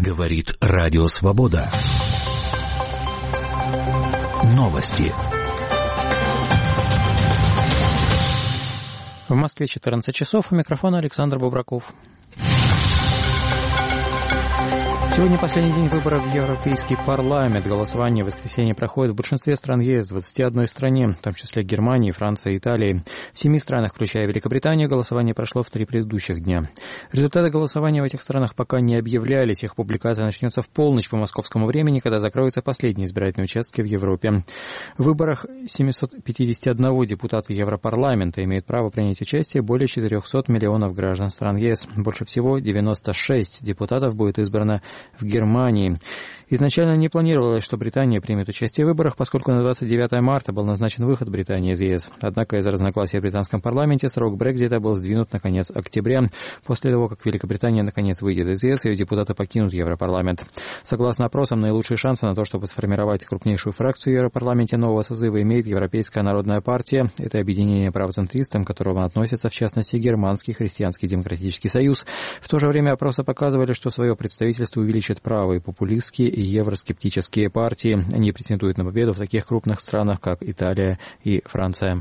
Говорит Радио Свобода. Новости. В Москве 14 часов. У микрофона Александр Бобраков. Сегодня последний день выборов в Европейский парламент. Голосование в воскресенье проходит в большинстве стран ЕС, в 21 стране, в том числе Германии, Франции и Италии. В 7 странах, включая Великобританию, голосование прошло в 3 предыдущих дня. Результаты голосования в этих странах пока не объявлялись. Их публикация начнется в полночь по московскому времени, когда закроются последние избирательные участки в Европе. В выборах 751 депутата Европарламента имеют право принять участие более 400 миллионов граждан стран ЕС. Больше всего 96 депутатов будет избрано в Германии. Изначально не планировалось, что Британия примет участие в выборах, поскольку на 29 марта был назначен выход Британии из ЕС. Однако из-за разногласий в британском парламенте срок Брексита был сдвинут на конец октября. После того, как Великобритания наконец выйдет из ЕС, ее депутаты покинут Европарламент. Согласно опросам, наилучшие шансы на то, чтобы сформировать крупнейшую фракцию в Европарламенте нового созыва, имеет Европейская народная партия. Это объединение правоцентристов, к которому относится, в частности, Германский христианский демократический союз. В то же время опросы показывали, что свое представительство увеличат правые популистские и евроскептические партии. Они претендуют на победу в таких крупных странах, как Италия и Франция.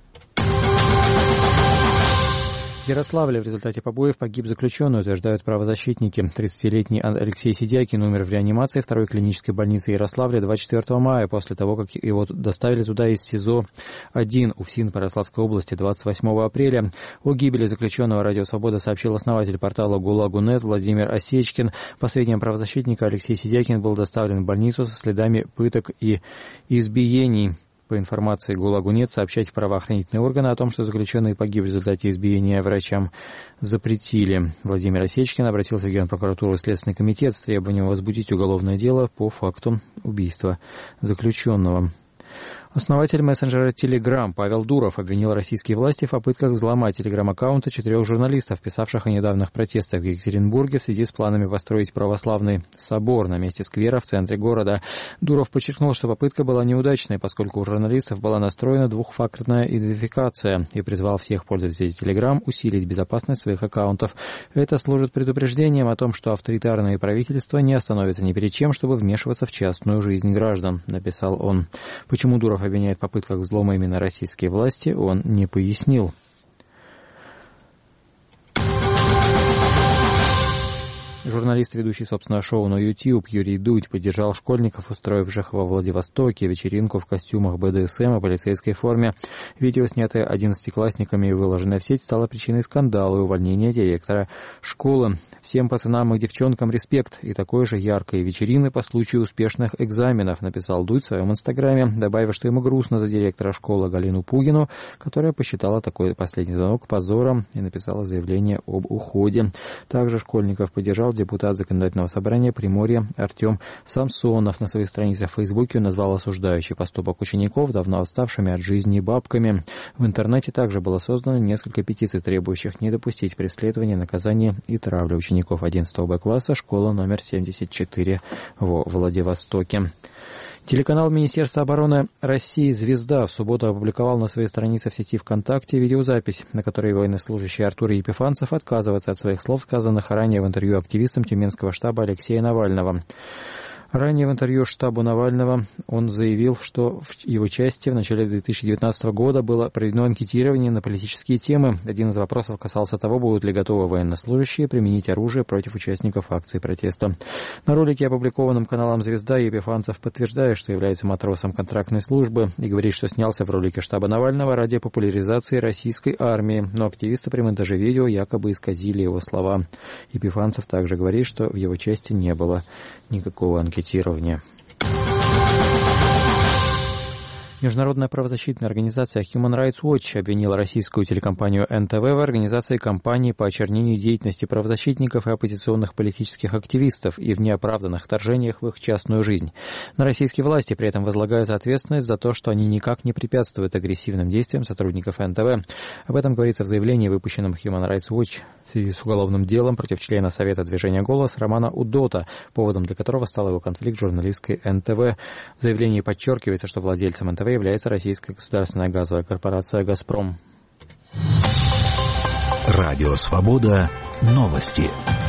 В Ярославле в результате побоев погиб заключенный, утверждают правозащитники. 30-летний Алексей Сидякин умер в реанимации второй клинической больницы Ярославля 24 мая, после того, как его доставили туда из СИЗО-1 УФСИН по Ярославской области 28 апреля. О гибели заключенного Радио Свобода сообщил основатель портала ГУЛАГу.нет Владимир Осечкин. По сведениям правозащитника, Алексей Сидякин был доставлен в больницу со следами пыток и избиений. По информации ГУЛАГу.нет, сообщать в правоохранительные органы о том, что заключенный погиб в результате избиения, врачам запретили. Владимир Осечкин обратился в Генпрокуратуру и Следственный комитет с требованием возбудить уголовное дело по факту убийства заключенного. Основатель мессенджера Telegram Павел Дуров обвинил российские власти в попытках взломать телеграм-аккаунты 4 журналистов, писавших о недавних протестах в Екатеринбурге в связи с планами построить православный собор на месте сквера в центре города. Дуров подчеркнул, что попытка была неудачной, поскольку у журналистов была настроена двухфакторная идентификация, и призвал всех пользователей Telegram усилить безопасность своих аккаунтов. Это служит предупреждением о том, что авторитарные правительства не остановятся ни перед чем, чтобы вмешиваться в частную жизнь граждан, написал он. Почему Дуров обвиняет в попытках взлома именно российские власти, он не пояснил. Журналист, ведущий собственное шоу на YouTube Юрий Дудь поддержал школьников, устроивших во Владивостоке вечеринку в костюмах БДСМ и полицейской форме. Видео, снятое 11-классниками и выложенное в сеть, стало причиной скандала и увольнения директора школы. «Всем пацанам и девчонкам респект и такой же яркой вечерины по случаю успешных экзаменов», написал Дудь в своем инстаграме, добавив, что ему грустно за директора школы Галину Пугину, которая посчитала такой последний звонок позором и написала заявление об уходе. Также школьников поддержал депутат Законодательного собрания Приморья Артем Самсонов. На своей странице в Фейсбуке он назвал осуждающий поступок учеников давно отставшими от жизни бабками. В интернете также было создано несколько петиций, требующих не допустить преследования, наказания и травли учеников 11 Б-класса школы номер 74 во Владивостоке. Телеканал Министерства обороны России «Звезда» в субботу опубликовал на своей странице в сети ВКонтакте видеозапись, на которой военнослужащий Артур Епифанцев отказывается от своих слов, сказанных ранее в интервью активистам Тюменского штаба Алексея Навального. Ранее в интервью штабу Навального он заявил, что в его части в начале 2019 года было проведено анкетирование на политические темы. Один из вопросов касался того, будут ли готовы военнослужащие применить оружие против участников акции протеста. На ролике, опубликованном каналом «Звезда», Епифанцев подтверждает, что является матросом контрактной службы и говорит, что снялся в ролике штаба Навального ради популяризации российской армии, но активисты при монтаже видео якобы исказили его слова. Епифанцев также говорит, что в его части не было никакого анкетирования. Международная правозащитная организация Human Rights Watch обвинила российскую телекомпанию НТВ в организации кампании по очернению деятельности правозащитников и оппозиционных политических активистов и в неоправданных вторжениях в их частную жизнь. На российские власти при этом возлагается ответственность за то, что они никак не препятствуют агрессивным действиям сотрудников НТВ. Об этом говорится в заявлении, выпущенном Human Rights Watch в связи с уголовным делом против члена Совета движения «Голос» Романа Удота, поводом для которого стал его конфликт с журналисткой НТВ. В заявлении подчеркивается, что владельцем НТВ является российская государственная газовая корпорация «Газпром». Радио «Свобода». Новости.